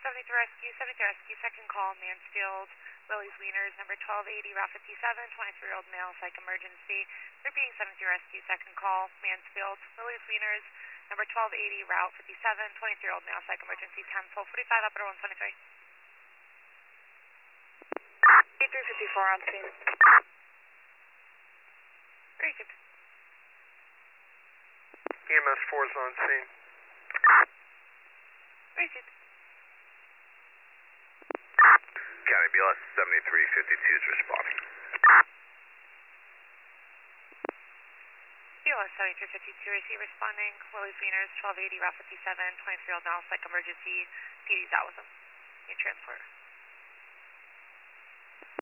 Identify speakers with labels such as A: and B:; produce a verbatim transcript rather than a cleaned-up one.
A: seventy-three Rescue, seventy-three Rescue, second call, Mansfield, Willie's Wieners, number twelve eighty, Route fifty-seven, twenty-three-year-old male, psych emergency. Repeating seventy-three Rescue, second call, Mansfield, Willie's Wieners, number twelve eighty, Route fifty-seven, twenty-three-year-old male, psych emergency, ten twelve forty-five, operator one twenty-three.
B: eighty-three fifty-four on scene.
A: Very good.
C: E M S four is on scene.
A: Very good.
D: County B L S seventy-three fifty-two is responding.
A: B L S seventy-three fifty-two, I see responding. Willie's Wieners, twelve eighty, Route fifty-seven, twenty-three-year-old male, psych emergency. P D's out with him. Need transport.